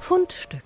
Fundstück.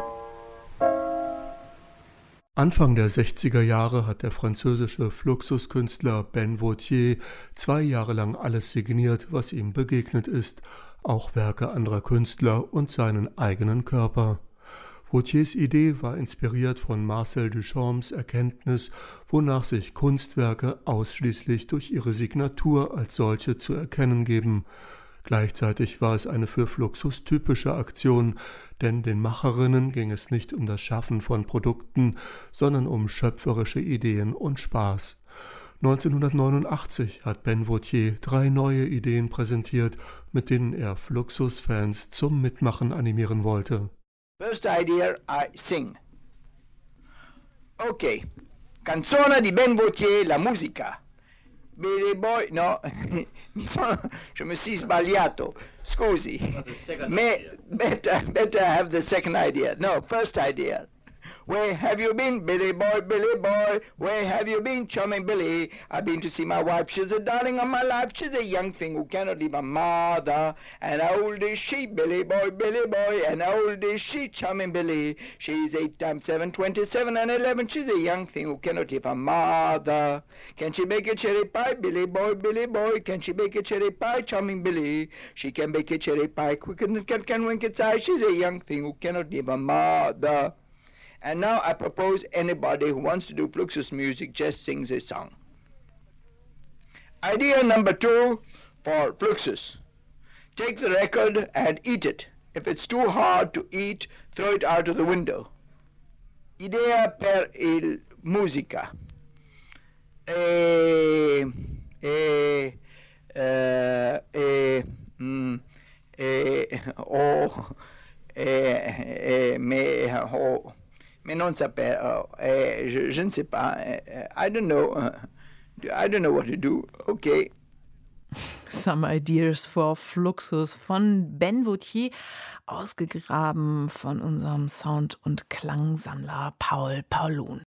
Anfang der 60er Jahre hat der französische Fluxuskünstler Ben Vauthier 2 Jahre lang alles signiert, was ihm begegnet ist, auch Werke anderer Künstler und seinen eigenen Körper. Vauthiers Idee war inspiriert von Marcel Duchamps Erkenntnis, wonach sich Kunstwerke ausschließlich durch ihre Signatur als solche zu erkennen geben. Gleichzeitig war es eine für Fluxus typische Aktion, denn den Macherinnen ging es nicht um das Schaffen von Produkten, sondern um schöpferische Ideen und Spaß. 1989 hat Ben Vauthier 3 neue Ideen präsentiert, mit denen er Fluxus-Fans zum Mitmachen animieren wollte. First idea, I sing. Ok, canzone di Ben Vauthier, la musica. Billy Boy, no, je me suis sbagliato, scusi. Better have the second idea. No, first idea. Where have you been, Billy boy, where have you been, charming Billy? I've been to see my wife, she's a darling of my life, she's a young thing who cannot leave her mother. And how old is she, Billy boy, and how old is she, charming Billy? She's 8 times 7, 27 and 11, she's a young thing who cannot leave her mother. Can she bake a cherry pie, Billy boy, can she bake a cherry pie, charming Billy? She can bake a cherry pie quicker than cat can wink its eye, she's a young thing who cannot leave her mother. And now I propose anybody who wants to do Fluxus music just sings a song. Idea number 2 for Fluxus. Take the record and eat it. If it's too hard to eat, throw it out of the window. Idea per il musica. Mais non saper, je ne sais pas, I don't know what to do, okay. Some Ideas for Fluxus von Ben Vauthier, ausgegraben von unserem Sound- und Klangsammler Paul Paulun.